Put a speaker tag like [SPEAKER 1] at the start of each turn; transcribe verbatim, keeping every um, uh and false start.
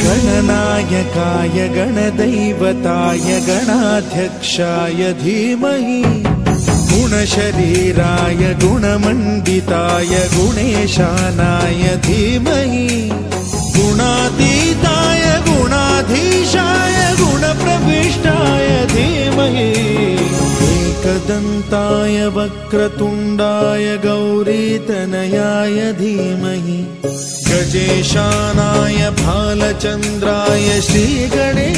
[SPEAKER 1] गणनायकाय गणदैवताय गणाध्यक्षाय धीमहि गुणशरीराय गुणमण्डिताय गुणेशानाय धीमहि गुणातीताय गुणाधीशाय गुणप्रविष्टाय धीमहि एकदन्ताय वक्रतुण्डाय गौरीतनयाय धीमहि गजेशानाय भालचन्द्राय श्रीगणे